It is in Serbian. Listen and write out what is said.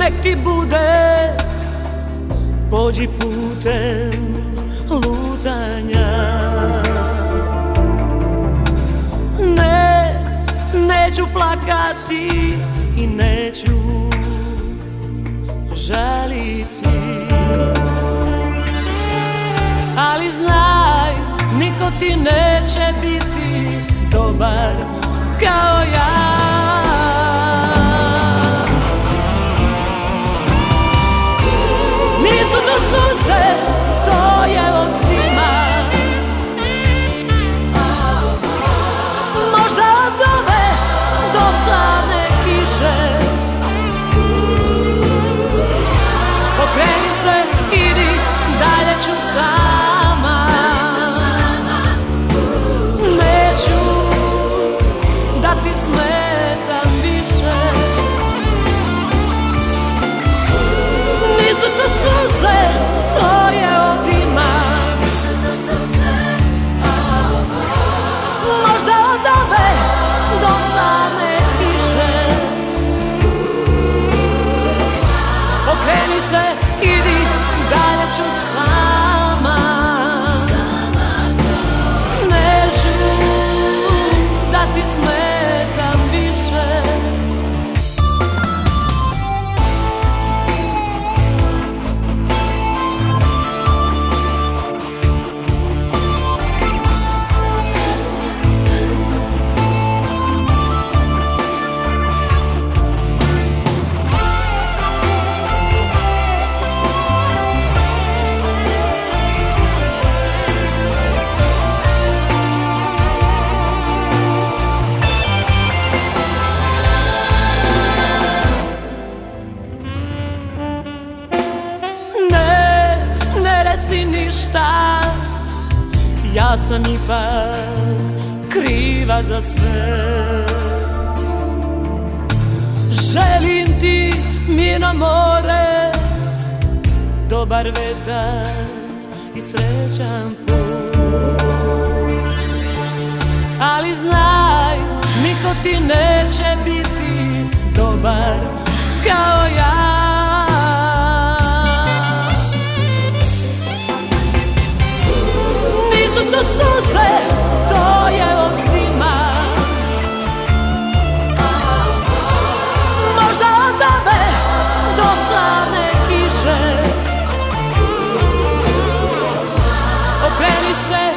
nek ti bude, pođi putem lutanja. Ne, neću plakati i neću žaliti, ali znaj, niko ti neće biti dobar kao ja. Nisu to suze, to je od dima, možda od ove dosadne kiše. Pokreni se, idi, dalje ću sama. Neću da ti smetam više. Nisu to suze, to je od dima, možda od ove dosadne kiše. Pokreni se, idi, dalje ću sama. Neću da ti smetam više. Ništa, ja sam ipak kriva za sve. Želim ti mirno more, dobar vetar i srećan put. Ali znaj, niko ti neće biti dobar kao ja. To suze, to je od dima, možda od ove dosadne kiše. Okreni se,